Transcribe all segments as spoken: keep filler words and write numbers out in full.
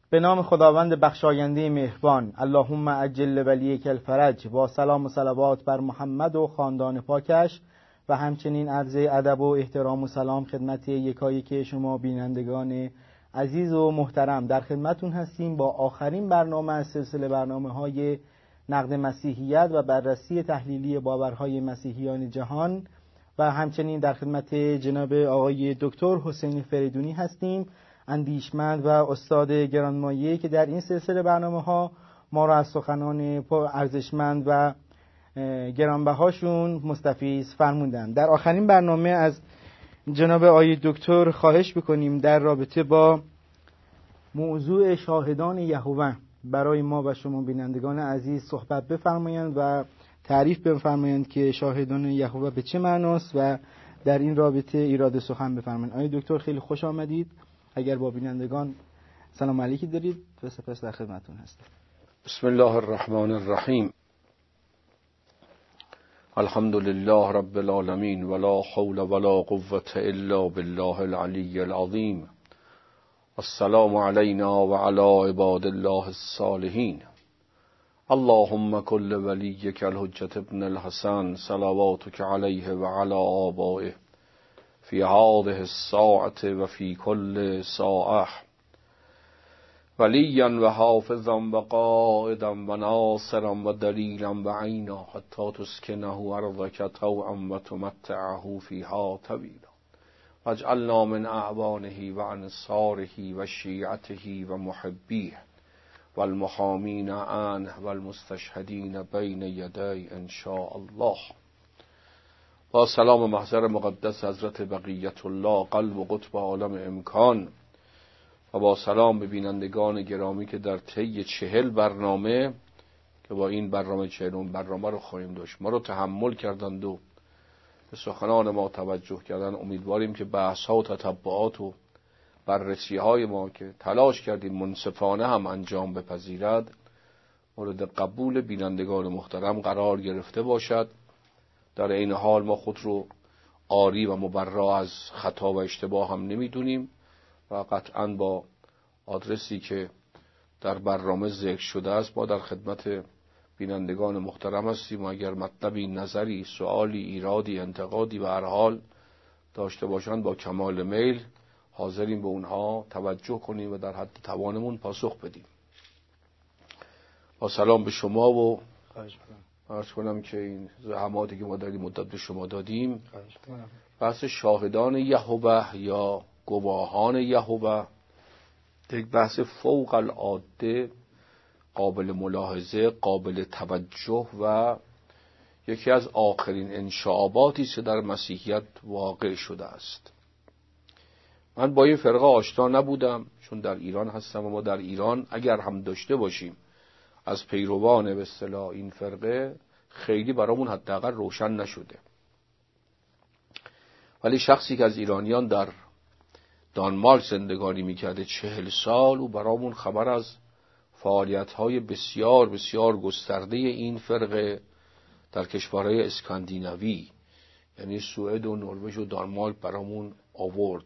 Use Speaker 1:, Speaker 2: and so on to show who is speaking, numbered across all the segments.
Speaker 1: به نام خداوند بخشاینده مهربان. اللهم عجل ولیک الفرج. با سلام و صلوات بر محمد و خاندان پاکش و همچنین عرض ادب و احترام و سلام خدمت یکایک شما بینندگان عزیز و محترم. در خدمتون هستیم با آخرین برنامه از سلسله برنامه‌های نقد مسیحیت و بررسی تحلیلی باورهای مسیحیان جهان و همچنین در خدمت جناب آقای دکتر حسین فریدونی هستیم، اندیشمند و استاد گرانمایه که در این سلسله برنامه‌ها ما را از سخنان ارزشمند و گرانبهاشون مستفیض فرمودند. در آخرین برنامه از جناب آقای دکتر خواهش بکنیم در رابطه با موضوع شاهدان یهوه برای ما و شما بینندگان عزیز صحبت بفرمایند و تعریف بفرمایند که شاهدان یهوه به چه معناست و در این رابطه ایراد سخن بفرمایند. آقای دکتر خیلی خوش آمدید. اگر با بینندگان سلام علیکی دارید و سپس در خدمتون هستم.
Speaker 2: بسم الله الرحمن الرحیم. الحمد لله رب العالمین ولا حول ولا قوة الا بالله العلی العظیم. السلام علینا و علی عباد الله الصالحین. اللهم کل ولیک الحجة ابن الحسن صلواتک علیه و علی آبائه فی هذه الساعة و فی کل ساعة ولیا و حافظا و قائدا و ناصرا و دلیلا و عینا حتی تسکنه ارضک طوعا و تمتعه فیها طویلا واجعلنا من اعوانه و انصاره و شیعته و محبیه والمحامین عنه والمستشهدین بین یدی ان شاء الله. با سلام محضر مقدس حضرت بقیت الله قلب و قطب عالم امکان و با سلام به بینندگان گرامی که در طی چهل برنامه که با این برنامه چهلم برنامه رو خواهیم داشت ما رو تحمل کردند و به سخنان ما توجه کردن. امیدواریم که بحث ها و تتبعات و بررسی های ما که تلاش کردیم منصفانه هم انجام بپذیرد مورد قبول بینندگان محترم قرار گرفته باشد. در این حال ما خود رو عاری و مبرا از خطا و اشتباه هم نمیدونیم و قطعاً با آدرسی که در برنامه ذکر شده است ما در خدمت بینندگان محترم هستیم و اگر مطلبی، نظری، سوالی، ایرادی، انتقادی و هر حال داشته باشند با کمال میل حاضریم به اونها توجه کنیم و در حد توانمون پاسخ بدیم. با سلام به شما و عرض کنم که این زحماتی که ما در این مدت به شما دادیم بحث شاهدان یهوه یا گواهان یهوه یک بحث فوق العاده قابل ملاحظه، قابل توجه و یکی از آخرین انشعاباتی است که در مسیحیت واقع شده است. من با این فرقه آشنا نبودم چون در ایران هستم و ما در ایران اگر هم داشته باشیم از پیروان به اصطلاح این فرقه خیلی برامون حداقل روشن نشده، ولی شخصی که از ایرانیان در دانمارک زندگانی میکرده چهل سال و برامون خبر از فعالیت‌های بسیار بسیار گسترده این فرقه در کشورهای اسکاندیناوی یعنی سوئد و نروژ و دانمارک برامون آورد.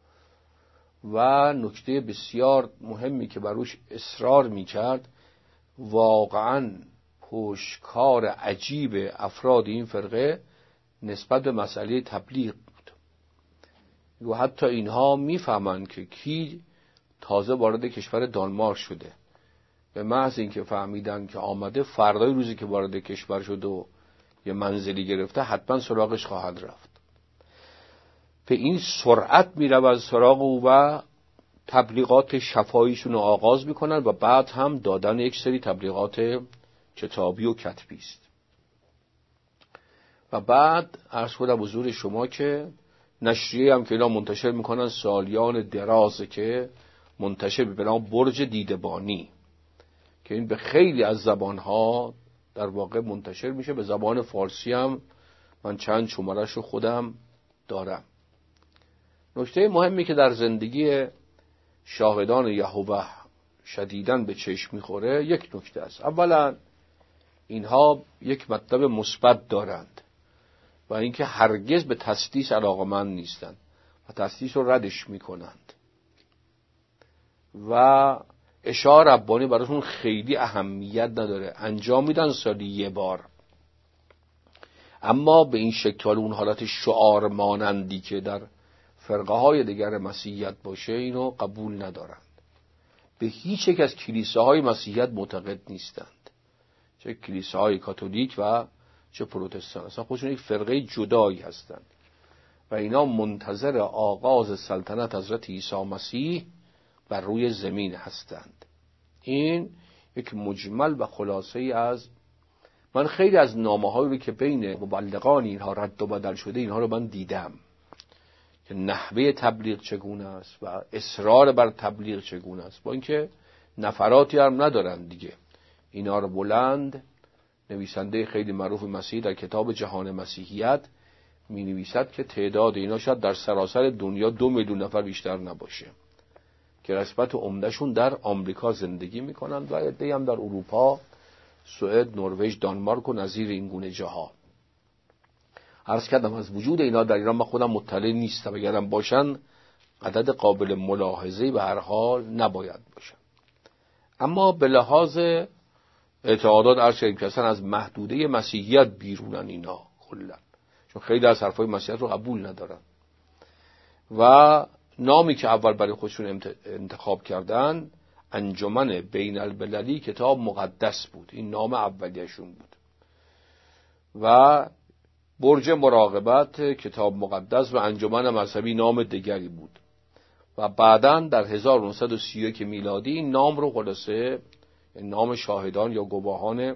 Speaker 2: و نکته بسیار مهمی که بروش اصرار میکرد واقعاً پشتکار عجیب افراد این فرقه نسبت به مسئله تبلیغ بود و حتی اینها میفهمند که کی تازه وارد کشور دانمارک شده به محض اینکه فهمیدن که آمده فردای روزی که وارد کشور شده و یه منزلی گرفته حتما سراغش خواهد رفت. به این سرعت میره از سراغ او و تبلیغات شفاهیشون رو آغاز میکنن و بعد هم دادن یک سری تبلیغات کتابی و کتبی است. و بعد عرض کنم حضور شما که نشریه هم که اینا منتشر میکنن سالیان درازه که منتشر به نام برج دیدبانی که این به خیلی از زبانها در واقع منتشر میشه. به زبان فارسی هم من چند شمارش رو خودم دارم. نکته مهمی که در زندگی شاهدان یهوه شدیداً به چشم میخوره یک نکته است. اولا اینها یک مطلب مثبت دارند و اینکه هرگز به تسلیس علاقه‌مند نیستند و تسلیس رو ردش میکنند و اشاع ربانی براشون خیلی اهمیت نداره، انجام میدن سالی یه بار. اما به این شکل اون حالت شعار مانندی که در فرقه های دیگر مسیحیت باشه اینو قبول ندارند. به هیچ یک از کلیساهای مسیحیت معتقد نیستند، چه کلیساهای کاتولیک و چه پروتستان. اصلا خودشون یک فرقه جدایی هستند و اینا منتظر آغاز سلطنت حضرت عیسی مسیح بر روی زمین هستند. این یک مجمل و خلاصه ای از، من خیلی از نامه‌هایی که بین مبلغان اینها رد و بدل شده اینها رو من دیدم که نحوه تبلیغ چگونه است و اصرار بر تبلیغ چگونه است، با اینکه نفراتی هم ندارن دیگه. اینا رو بلند نویسنده خیلی معروف مسیحی در کتاب جهان مسیحیت می نویسد که تعداد اینا شاید در سراسر دنیا دو میلیون نفر بیشتر نباشه که قسمت عمدهشون در آمریکا زندگی میکنند و عده‌ای هم در اروپا، سوئد، نروژ، دانمارک و نظیر این گونه جاها. عرض کردم از وجود اینا در ایران من خودم مطلع نیستم، اگرم باشن عدد قابل ملاحظه‌ای به هر حال نباید باشن. اما به لحاظ اعتقادات عرض کردیم که اصلا از محدوده مسیحیت بیرونن اینا کلا، چون خیلی از حرفای مسیحیت رو قبول ندارن و نامی که اول برای خودشون انتخاب کردن انجمن بین المللی کتاب مقدس بود. این نام اولیه‌شون بود. و برج مراقبت کتاب مقدس و انجمن مذهبی نام دیگری بود و بعداً در هزار و نهصد و سی و یک میلادی این نام رو خلاصه نام شاهدان یا گواهان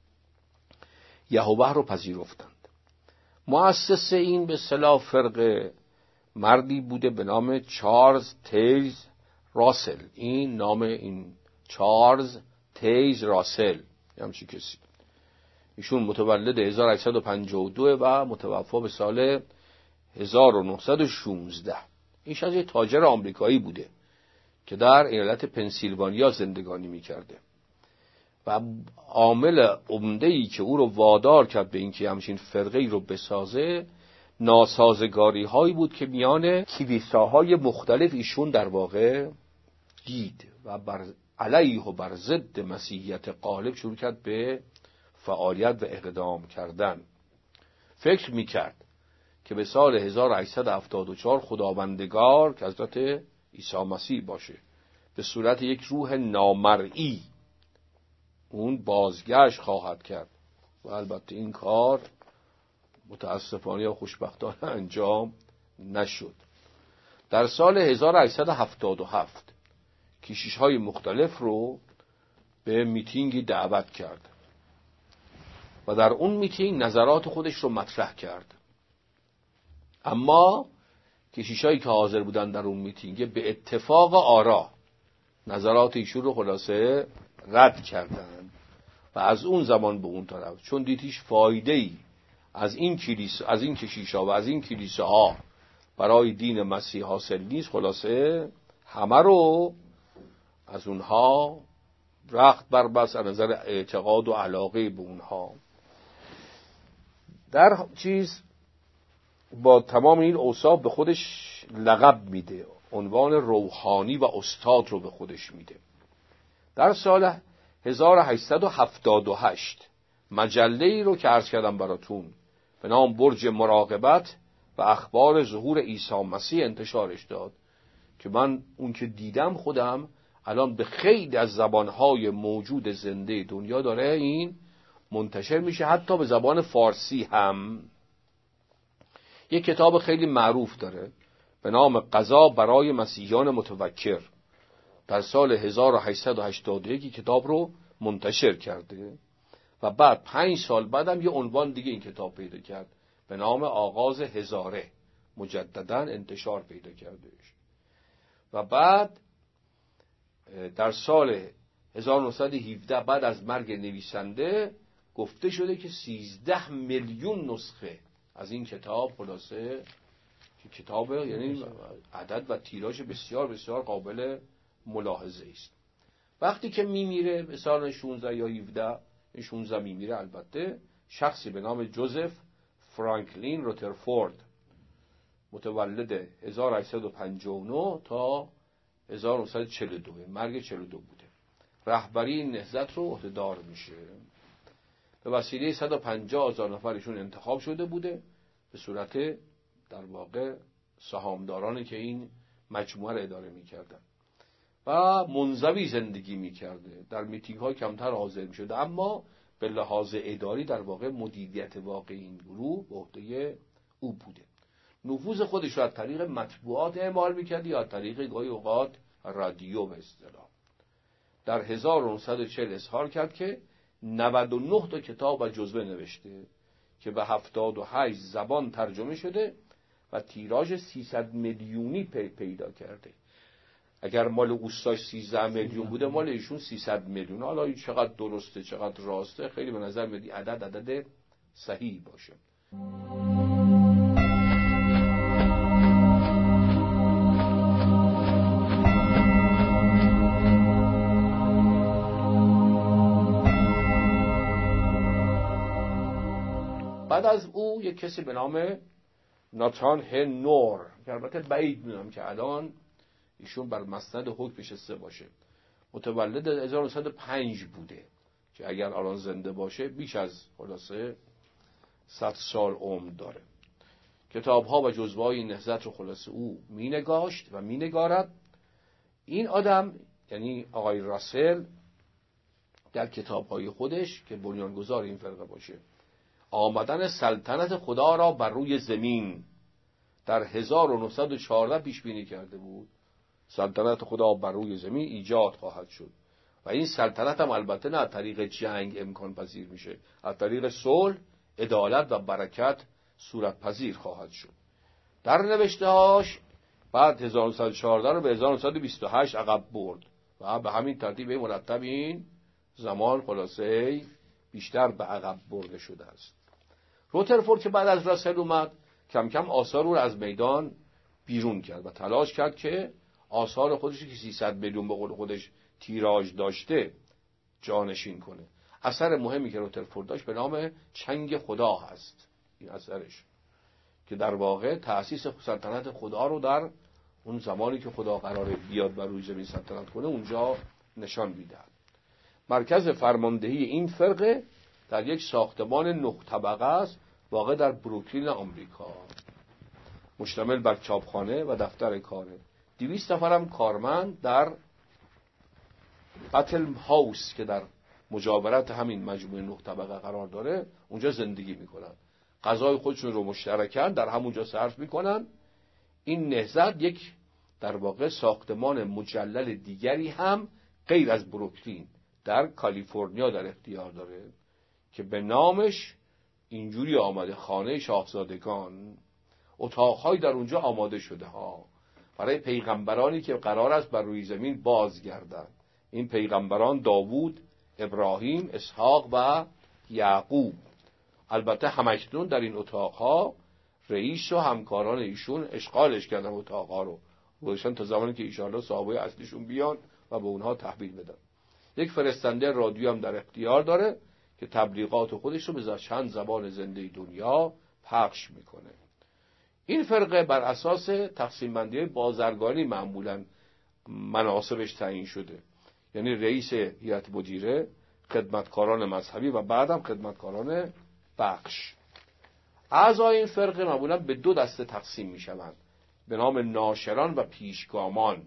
Speaker 2: یهوه رو پذیرفتند. مؤسس این به اصطلاح فرقه مردی بوده به نام چارلز تیز راسل. این نام این چارلز تیز راسل همچی کسی، ایشون متولد هزار و هشتصد و پنجاه و دو و متوفا به سال هزار و نهصد و شانزده. ایش از یک تاجر آمریکایی بوده که در ایالت پنسیلوانیا زندگانی میکرده و عامل عمده‌ای که او رو وادار کرد به اینکه همچین فرقه‌ای رو بسازه ناسازگاری هایی بود که میان کلیساهای مختلف ایشون در واقع دید و بر علیه و بر ضد مسیحیت غالب شروع کرد به فعالیت و اقدام کردن. فکر میکرد که به سال هزار و هشتصد و هفتاد و چهار خداوندگار که حضرت عیسی مسیح باشه به صورت یک روح نامرئی اون بازگشت خواهد کرد و البته این کار متاسفانه یا خوشبختانه انجام نشد. در سال هزار و هشتصد و هفتاد و هفت کشیش‌های مختلف رو به میتینگی دعوت کرد و در اون میتینگ نظرات خودش رو مطرح کرد. اما کشیشایی که حاضر بودن در اون میتینگ به اتفاق آرا نظرات ایشون رو خلاصه رد کردن و از اون زمان به اون طرف چون دیدیش فایده‌ای از این کلیسا از این کشیشا و از این کلیساها برای دین مسیح حاصل نیست، خلاصه همه رو از اونها رخت بربست از نظر اعتقاد و علاقه به اونها. در چیز با تمام این اوصاف به خودش لقب میده، عنوان روحانی و استاد رو به خودش میده. در سال هزار و هشتصد و هفتاد و هشت مجله‌ای رو که عرض کردم براتون به نام برج مراقبت و اخبار ظهور عیسی مسیح انتشارش داد که من اون که دیدم خودم الان به خیلی از زبانهای موجود زنده دنیا داره این منتشر میشه، حتی به زبان فارسی هم. یک کتاب خیلی معروف داره به نام قضا برای مسیحیان متوکر. در سال هزار و هشتصد و هشتاد و یک کتاب رو منتشر کرده و بعد پنج سال بعدم یه عنوان دیگه این کتاب پیدا کرد به نام آغاز هزاره، مجددا انتشار پیدا کرده و بعد در سال هزار و نهصد و هفده بعد از مرگ نویسنده گفته شده که سیزده میلیون نسخه از این کتاب خلاصه که کتاب یعنی عدد و تیراژ بسیار بسیار قابل ملاحظه است. وقتی که میمیره به سال شانزده یا هفده، این شانزده میمیره البته، شخصی به نام جوزف فرانکلین روترفورد متولد هزار و هشتصد و پنجاه و نه تا هزار و نهصد و چهل و دو، مرگ چهل و دو بوده. رهبری این نهضت رو عهده‌دار میشه. به وسیله صد و پنجاه هزار نفرشون انتخاب شده بوده به صورت در واقع سهامدارانی که این مجموعه رو اداره میکردن و منزوی زندگی میکرده. در میتینگ ها کمتر حاضر میشده، اما به لحاظ اداری در واقع مدیریت واقعی این گروه به عهده او بوده. نفوذ خودش رو از طریق مطبوعات اعمال میکرد یا از طریق گاهی اوقات رادیو به اصطلاح. در هزار و نهصد و چهل اظهار کرد که نود و نه تا کتاب و جزوه نوشته که به هفتاد و هشت زبان ترجمه شده و تیراژ سیصد میلیونی پی پیدا کرده. اگر مال اوستاش سیزده میلیون بوده، مال ایشون سیصد میلیون. حالا این چقدر درسته چقدر راسته خیلی به نظر میاد عدد عدد صحیح باشه. بعد از او یک کسی به نام ناتان هنور که البته بعید میدونم که الان ایشون بر مسند حکم نشسته باشه، متولد هزار و نهصد و پنج بوده که اگر الان زنده باشه بیش از خلاصه صد سال عمر داره. کتاب‌ها و جزوه‌های نهضت رو خلاصه او مینگاشت و مینگارد. این آدم یعنی آقای راسل در کتاب‌های خودش که بنیانگذار این فرقه باشه، آمدن سلطنت خدا را بر روی زمین در هزار و نهصد و چهارده پیش بینی کرده بود. سلطنت خدا بر روی زمین ایجاد خواهد شد و این سلطنت هم البته نه از طریق جنگ امکان پذیر میشه، از طریق صلح، عدالت و برکت صورت پذیر خواهد شد. در نوشته‌هاش بعد هزار و نهصد و چهارده رو به هزار و نهصد و بیست و هشت عقب برد و به همین ترتیب مرتب این زمان خلاصه بیشتر به عقب برده شده است. روترفورد که بعد از راسل اومد کم کم آثار رو از میدان بیرون کرد و تلاش کرد که آثار خودش که سیصد میلیون به قول خودش تیراژ داشته جانشین کنه. اثر مهمی که روترفورد داشت به نام چنگ خدا هست، این اثرش که در واقع تأسیس سلطنت خدا رو در اون زمانی که خدا قراره بیاد بر روی زمین سلطنت کنه اونجا نشان میده. مرکز فرماندهی این فرقه در یک ساختمان نه طبقه است واقع در بروکلین آمریکا، مشتمل بر چاپخانه و دفتر کاره. دویست نفر هم کارمند در بتل هاوس که در مجاورت همین مجموعه نه طبقه قرار داره اونجا زندگی میکنن. غذای خودشون رو مشترکاً در همونجا صرف میکنن. این نهضت یک در واقع ساختمان مجلل دیگری هم غیر از بروکلین در کالیفرنیا در اختیار داره که به نامش اینجوری آمده خانه شاهزادگان. اتاق‌های در اونجا آماده شده ها برای پیغمبرانی که قرار است بر روی زمین بازگردند. این پیغمبران داوود، ابراهیم، اسحاق و یعقوب. البته همکنون در این اتاق‌ها رئیس و همکاران ایشون اشغالش کردن اتاق‌ها رو گذاشتن تا زمانی که ایشالله صاحبای اصلیشون بیان و به اونها تحویل بدن. یک فرستنده رادیو هم در اختیار داره که تبلیغات خودش رو به چند زبان زنده دنیا پخش میکنه. این فرقه بر اساس تقسیم بندی بازرگانی معمولاً مناصبش تعیین شده، یعنی رئیس هیئت مدیره، خدمتکاران مذهبی و بعدم خدمتکاران بخش. اعضای این فرقه معمولاً به دو دسته تقسیم میشوند به نام ناشران و پیشگامان.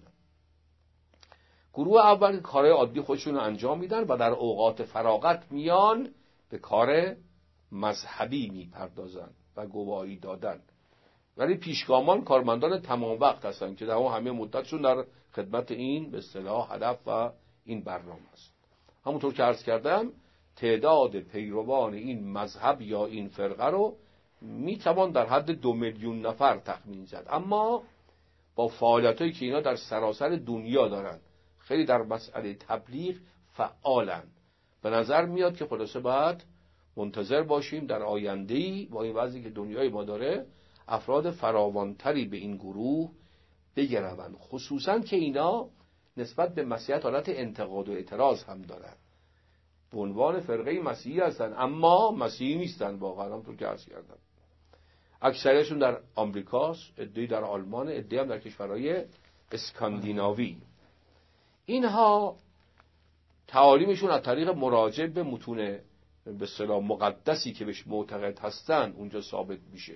Speaker 2: گروه اول کارهای عادی خودشون رو انجام میدن و در اوقات فراغت میان به کار مذهبی میپردازن و گواهی دادن. ولی پیشگامان کارمندان تمام وقت هستن که در همه مدتشون در خدمت این به اصطلاح هدف و این برنامه است. همونطور که عرض کردم تعداد پیروان این مذهب یا این فرقه رو میتوان در حد دو میلیون نفر تخمین زد، اما با فعالیتایی که اینا در سراسر دنیا دارن خیلی در مسئله تبلیغ فعالن. به نظر میاد که خلاصه باید منتظر باشیم در آینده‌ای با این وضعی که دنیای ما داره افراد فراوانتری به این گروه بگروند، خصوصا که اینا نسبت به مسیحیت حالت انتقاد و اعتراض هم دارن. به عنوان فرقه مسیحی هستن اما مسیحی نیستن واقعا، همونطور که عرض کردم. اکثرشون در آمریکاست، عده‌ای در آلمان، عده‌ای هم در کشورهای اسکاندیناوی. اینها تعالیمشون از طریق مراجعه به متون به اصطلاح مقدسی که بهش معتقد هستن اونجا ثابت میشه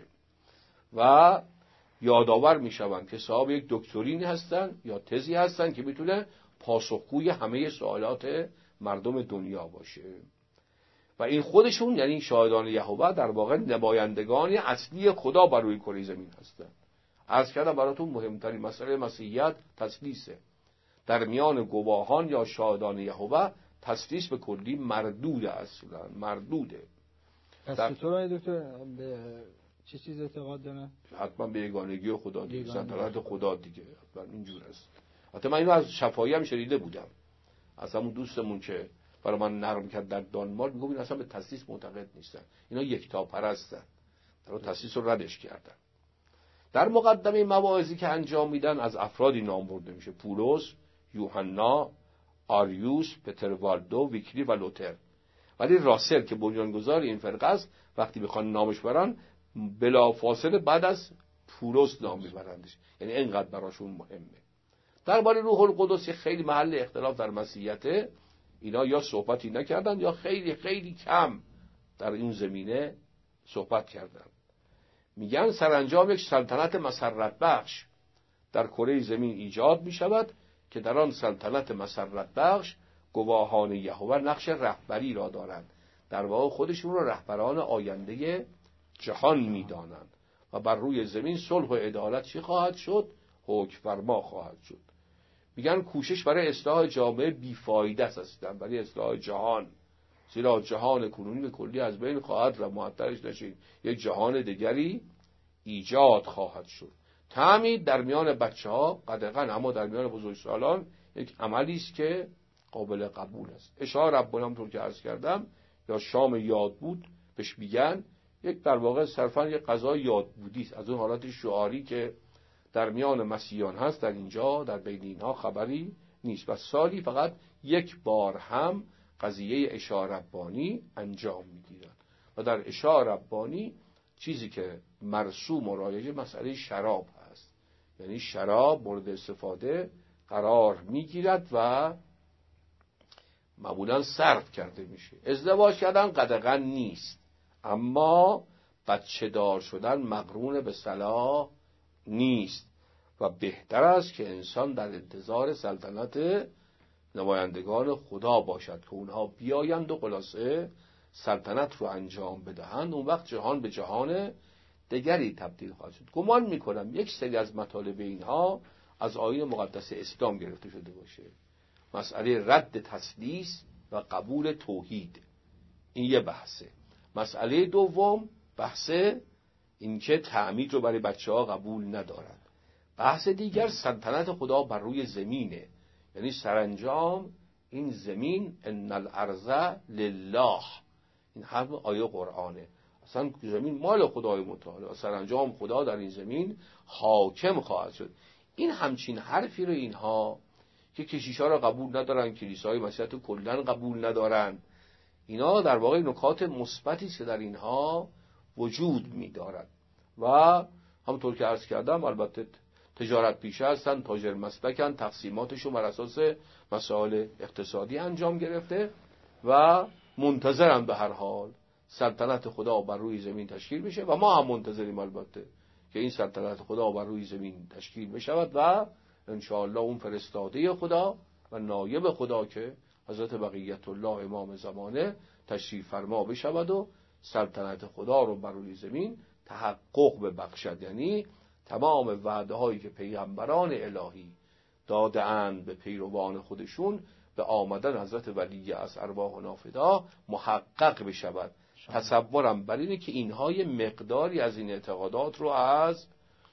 Speaker 2: و یادآور میشوند که صاحب یک دکترینی هستن یا تزی هستن که میتونه پاسخگوی همه سوالات مردم دنیا باشه. و این خودشون یعنی شاهدان یهوه در واقع نمایندگان اصلی خدا بر روی کره زمین هستن. عرض کردم براتون مهمترین مسئله مسیحیت تثلیثه. در میان گواهان یا شاهدان یهوه تثلیث به کلی مردوده، اصلا مردوده.
Speaker 1: پس چطور دکتر به چه چیز اعتقاد دارن؟
Speaker 2: حتما به یگانگی خدا دیگه، سلطنت خدا دیگه، حتما اینجور است. حتی من اینو از شفاهی هم شنیده بودم، از همون دوستمون که برای من نقل کرد در دانمارک، میگم این اصلا به تثلیث معتقد نیستن، اینا یکتاپرستن، در تثلیث رو ردش کردن. در مقدمه مواعظی که انجام میدن از افرادی نام برده میشه: پولس، یوحنا، آریوس، پتر والدو، ویکلی و لوتر. ولی راسل که بنیانگذار این فرقه است وقتی بخوان نامش برن بلا فاصله بعد از پولس نام میبرندش، یعنی اینقدر براشون مهمه. درباره روح القدس خیلی محل اختلاف در مسیحیت، اینا یا صحبتی نکردن یا خیلی خیلی کم در این زمینه صحبت کردن. میگن سرانجام یک سلطنت مسرت بخش در کره زمین ایجاد میشود که در آن سلطنت مسرت بخش گواهان یهوه نقش رهبری را دارند. در واقع خودشون را رهبران آینده جهان میدانند و بر روی زمین صلح و عدالت چی خواهد شد؟ حکم فرما خواهد شد. میگن کوشش برای اصلاح جامعه بیفایده است، برای اصلاح جهان، زیرا جهان کنونی به کلی از بین خواهد و معطلش نشید، یک جهان دیگری ایجاد خواهد شد. تعمید در میان بچه‌ها قدغن، اما در میان بزرگسالان یک عملی است که قابل قبول است. اشاره ربنا همونطور که عرض کردم یا شام یاد بود بهش میگن، یک در واقع صرفا یک غذای یاد بودی است، از اون حالت شعاری که در میان مسیحیان هست. در اینجا در بین اینها خبری نیست و سالی فقط یک بار هم قضیه عشاء ربانی انجام میگیرند و در عشاء ربانی چیزی که مرسوم و رایجه مسئله شراب هست، یعنی شراب مورد استفاده قرار میگیرد و معمولا صرف کرده میشه. ازدواج کردن قدغن نیست، اما بچه دار شدن مقرون به صلاح نیست و بهتر است که انسان در انتظار سلطنت نمایندگان خدا باشد که اونها بیایند و خلاصه سلطنت رو انجام بدهند. اون وقت جهان به جهان دیگری تبدیل خواهد شد. گمان میکنم یک سری از مطالب اینها از آیین مقدس اسلام گرفته شده باشه. مسئله رد تثلیث و قبول توحید، این یه بحثه. مسئله دوم بحث اینکه تعمید رو برای بچه‌ها قبول ندارند. بحث دیگر سلطنت خدا بر روی زمینه، یعنی سرانجام این زمین ان الارض لله، این هم آیه قرآنه، اصلا زمین مال خدای متعال، سرانجام خدا در این زمین حاکم خواهد شد. این همچین حرفی رو اینها که کشیشا را قبول ندارن، کلیسای مسیحیت رو کلاً قبول ندارن، اینا در واقع نکات مثبتی که در اینها وجود می‌دارد و همونطور که عرض کردم البته تجارت پیشه هستن، تاجر مسلکن، تقسیماتشون بر اساس مسائل اقتصادی انجام گرفته و منتظرن به هر حال سلطنت خدا بر روی زمین تشکیل بشه و ما هم منتظریم البته که این سلطنت خدا بر روی زمین تشکیل بشود و انشاءالله اون فرستاده خدا و نایب خدا که حضرت بقیت الله امام زمانه تشریف فرما بشود و سلطنت خدا رو بر روی زمین تحقق ببخشد. یعنی تمام وعده هایی که پیغمبران الهی داده اند به پیروان خودشون به آمدن حضرت ولی از ارواح و نافدا محقق بشود. تصورم بر اینه که اینها یه مقداری از این اعتقادات رو از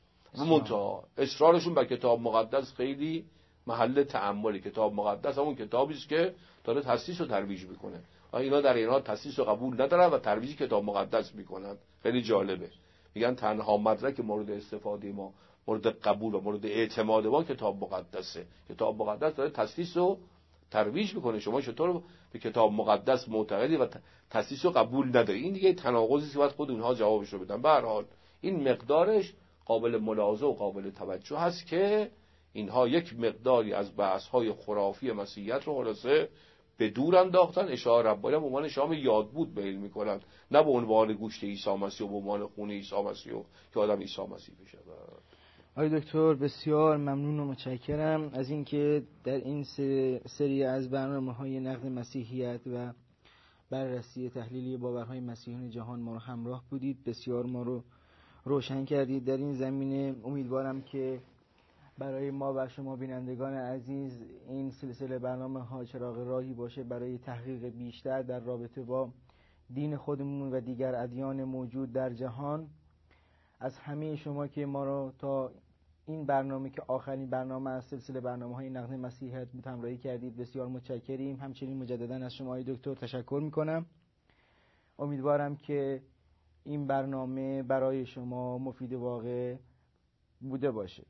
Speaker 2: منتها اصرارشون بر کتاب مقدس خیلی محل تأملی. کتاب مقدس همون کتابی است که داره تثلیث و ترویج میکنه و اینا در اینها تثلیث و قبول ندارن و ترویج کتاب مقدس میکنن. خیلی جالبه، میگن تنها مدرک مورد استفاده ما، مورد قبول و مورد اعتماد ما کتاب مقدسه. کتاب مقدس داره تثلیث و ترویج میکنه، شما چطور به کتاب مقدس معتقدی و تثلیث و قبول نداری؟ این دیگه تناقضی است که باید خود اونها جوابش رو بدن. به هر حال این مقدارش قابل ملاحظه و قابل توجه هست که اینها یک مقداری از بحث‌های خرافی مسیحیت رو خلاصه به دور انداختن. اشاع ربانی به عنوان شام یاد بود میل میکنن، نه به عنوان گوشت عیسی مسیح و به عنوان خون عیسی مسیح و که آدم عیسی مسیح بشه.
Speaker 1: آقای دکتر بسیار ممنون و متشکرم از اینکه در این سری از برنامه‌های نقد مسیحیت و بررسی تحلیلی باورهای مسیحیان جهان ما رو همراه بودید. بسیار ما رو روشن کردید در این زمینه. امیدوارم که برای ما و شما بینندگان عزیز این سلسله برنامه ها چراغ راهی باشه برای تحقیق بیشتر در رابطه با دین خودمون و دیگر ادیان موجود در جهان. از همه شما که ما رو تا این برنامه که آخرین برنامه از سلسله برنامه‌های نقد مسیحیت بود همراهی کردید بسیار متشکریم. همچنین مجددا از شما آقای دکتر تشکر میکنم. امیدوارم که این برنامه برای شما مفید واقع بوده باشه.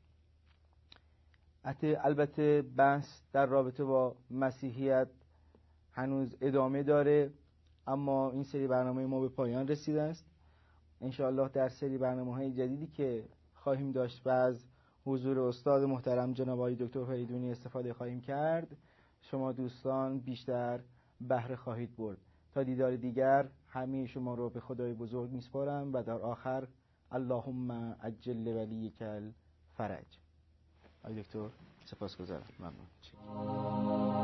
Speaker 1: البته بحث در رابطه با مسیحیت هنوز ادامه داره، اما این سری برنامه ما به پایان رسیده است. انشاءالله در سری برنامه‌های جدیدی که خواهیم داشت و از حضور استاد محترم جناب آقای دکتر فریدونی استفاده خواهیم کرد، شما دوستان بیشتر بهره خواهید برد. تا دیدار دیگر همه شما رو به خدای بزرگ میسپارم و در آخر اللهم عجل ولیک الفرج. آقای دکتر سپاسگزارم. ممنون.